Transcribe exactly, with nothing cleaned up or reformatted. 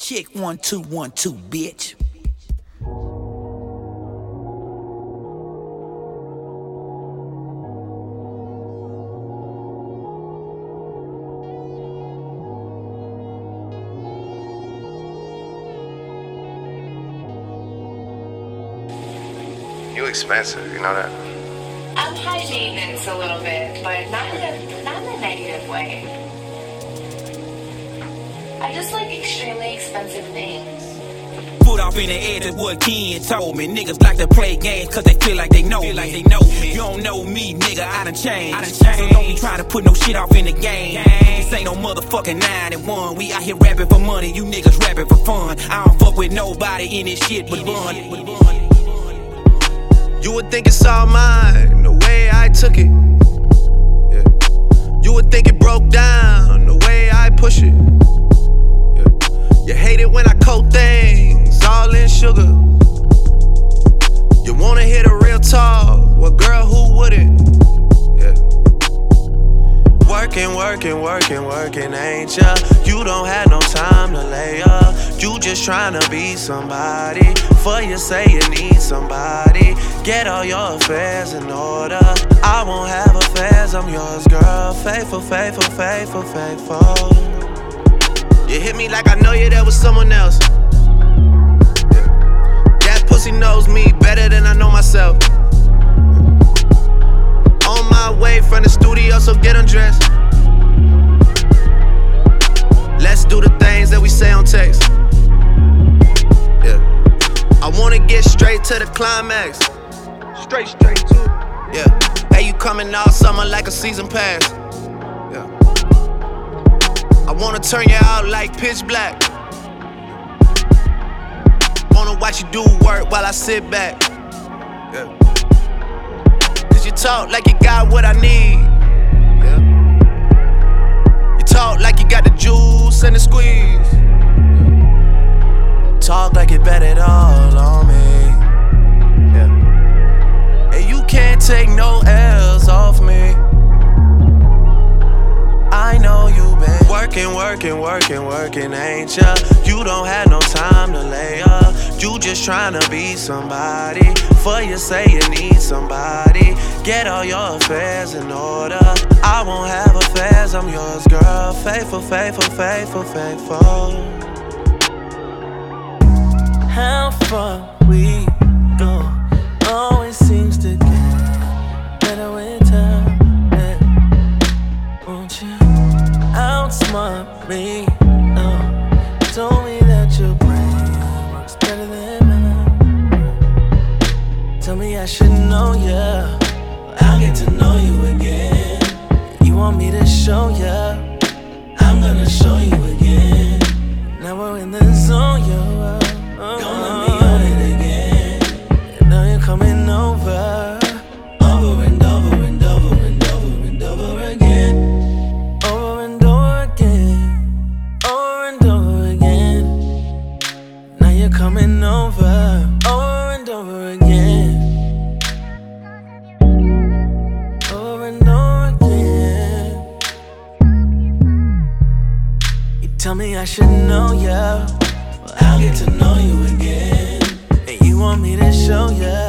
Check one, two, one, two, bitch. You expensive, you know that? I'm high maintenance a little bit, but not in a not in a negative way. I just like extremely expensive things. Put off in the air, that's what Ken told me. Niggas like to play games cause they feel like they know me. Like they know me. You don't know me, nigga, I done changed. I done changed. So don't be trying to put no shit off in the game. This ain't no motherfucking nine and one. We out here rapping for money, you niggas rapping for fun. I don't fuck with nobody in this shit but bun. You would think it's all mine, the way I took it. Yeah. You would think it broke down, the way I push it. Yeah. You hate it when I coat things, all in sugar. You wanna hear the real talk, well girl, who wouldn't? Yeah. Working, working, working, working, ain't ya? You don't have no time to lay up. You just tryna be somebody. For you say you need somebody. Get all your affairs in order. I won't have affairs, I'm yours, girl. Faithful, faithful, faithful, faithful. You hit me like I know you, there was someone else. Yeah. That pussy knows me better than I know myself. On my way from the studio, so get undressed. Let's do the things that we say on text. Yeah. I wanna get straight to the climax. Straight, straight to it. Yeah. Hey, you coming all summer like a season pass. Yeah. I wanna turn you out like pitch black. Wanna watch you do work while I sit back. Yeah. Cause you talk like you got what I need. Yeah. You talk like you got the juice and the squeeze. Yeah. Talk like you bet it all on me. Can't take no L's off me. I know you been working, working, working, working, ain't ya? You don't have no time to lay up. You just tryna be somebody. For you say you need somebody. Get all your affairs in order. I won't have affairs, I'm yours, girl. Faithful, faithful, faithful, faithful. How far we go always seems to get better with time. Yeah. Won't you outsmart me? No, you told me that your brain works better than mine. Tell me I should know ya. I'll get to know you again. You want me to show ya? I'm gonna show you again. Now we're in the zone, yo. Oh, don't let me on it again. Now you're coming over, over and over and over and over and over again, over and over again, over and over again. Now you're coming over, over and over again, over and over again. You tell me I should know ya, well I'll get to know you again. And you want me to show ya?